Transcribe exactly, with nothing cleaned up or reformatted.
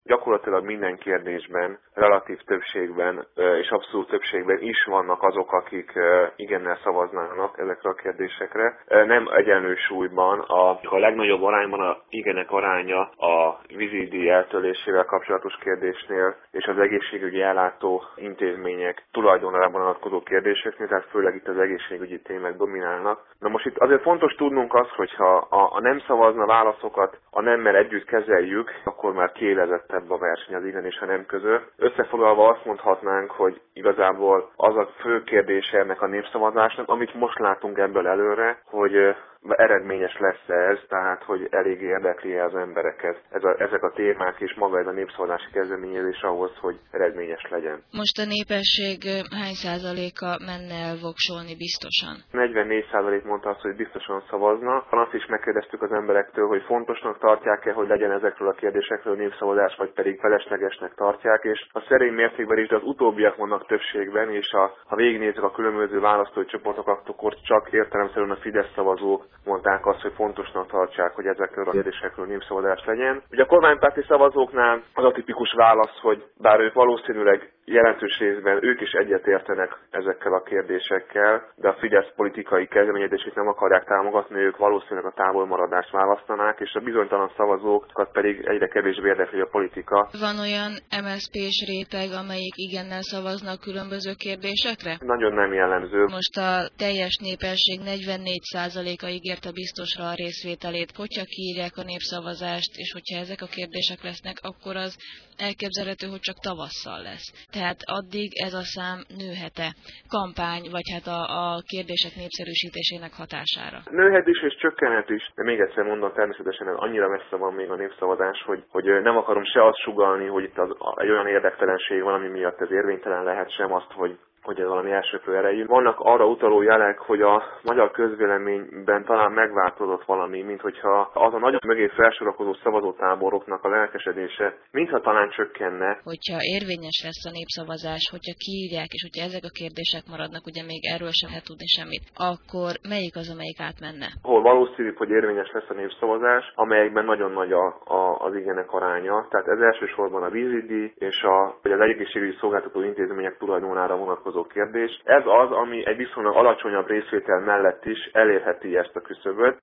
Gyakorlatilag minden kérdésben, relatív többségben és abszolút többségben is vannak azok, akik igennel szavaznának ezekre a kérdésekre. Nem egyenlő súlyban, a, a legnagyobb arányban a igenek aránya a vízidíj eltörlésével kapcsolatos kérdésnél és az egészségügyi ellátó intézmények tulajdonában vonatkozó kérdéseknél, tehát főleg itt az egészségügyi témák dominálnak. Na most itt azért fontos tudnunk azt, hogyha a, a nem szavazna válaszokat a nemmel együtt kezeljük, akkor már kiélezettebb a verseny az igen és a nem között. Összefoglalva azt mondhatnánk, hogy igazából az a fő kérdése ennek a népszavazásnak, amit most látunk ebből előre, hogy eredményes lesz ez, tehát hogy elég érdekli az embereket ez a, ezek a témák és maga ez a népszavazási kezdeményezés ahhoz, hogy eredményes legyen. Most a népesség hány százaléka menne el voksolni biztosan? negyvennégy százalék mondta azt, hogy biztosan szavazna. Azt is megkérdeztük az emberektől, hogy fontosnak tartják-e, hogy legyen ezekről a kérdésekről népszavazás, vagy pedig feleslegesnek tartják, és a szerény mértékben is, de az utóbbiak vannak többségben, és a, ha végignézzük a különböző választói csoportokat, akkor csak értelemszerűen a Fidesz szavazók mondták azt, hogy fontosnak tartsák, hogy ezekről a kérdésekről népszavazás legyen. Ugye a kormánypárti szavazóknál az a tipikus válasz, hogy bár ők valószínűleg jelentős részben ők is egyetértenek ezekkel a kérdésekkel, de a Fidesz politikai kezdeményezését nem akarják támogatni, ők valószínűleg a távolmaradást választanák, és a bizonytalan szavazókat pedig egyre kevésbé érdekli a politika. Van olyan em es zé pés réteg, amelyik igennel szavazna a különböző kérdésekre? Nagyon nem jellemző. Most a teljes népesség negyvennégy százaléka ígérte biztosra a részvételét. Hogyha kiírják a népszavazást, és hogyha ezek a kérdések lesznek, akkor az elképzelhető, hogy csak tavasszal lesz. Tehát addig ez a szám nőhet-e kampány, vagy hát a, a kérdések népszerűsítésének hatására? Nőhet is és csökkenhet is, de még egyszer mondom, természetesen ez annyira messze van még a népszavazás, hogy, hogy nem akarom se azt sugallni, hogy itt az, egy olyan érdektelenség van, ami miatt ez érvénytelen lehet, sem azt, hogy hogy ez valami elsőprő erejű. Vannak arra utaló jelek, hogy a magyar közvéleményben talán megváltozott valami, mint hogyha az a nagyon mögé felsorakozó szavazótáboroknak a lelkesedése, mintha talán csökkenne. Hogyha érvényes lesz a népszavazás, hogyha kiírják, és hogyha ezek a kérdések maradnak, ugye még erről sem lehet tudni semmit, akkor melyik az, amelyik átmenne? Hol valószínűbb, hogy érvényes lesz a népszavazás, amelyekben nagyon nagy a, a, az igenek aránya. Tehát ez elsősorban a vízidíj és a, vagy az egészségügyi szolgáltató intézmények tulajdonára vonatkozó kérdés. Ez az, ami egy viszonylag alacsonyabb részvétel mellett is elérheti ezt a küszöböt.